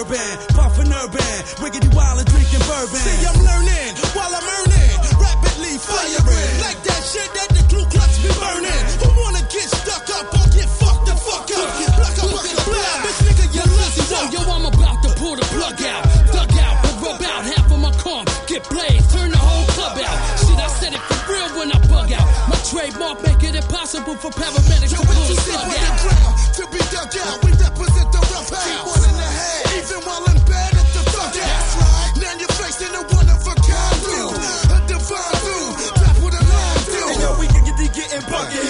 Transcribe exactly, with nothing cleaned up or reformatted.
urban, puffin' urban, wiggity wild and drinking bourbon. See, I'm learning while I'm earning, rapidly firing. Like that shit that the Ku Klux be burning. Who wanna get stuck up or get fucked the fuck up? Block up, block up, block. Bitch nigga, you lucky. Yo, yo, I'm about to pull the plug out, dug out, and rub out half of my car. Get blazed, turn the whole club out. Shit, I said it for real when I bug out. My trademark make it impossible for paramedics Yo, to pull what you the see plug on out. the ground to be dug out. We represent the rough house. Keep one in the head, even while in bed at the thug out. That's right. Now you're facing a one of a kind dude, a divine dude. That's what a line do. And yo, we can get the getting bugged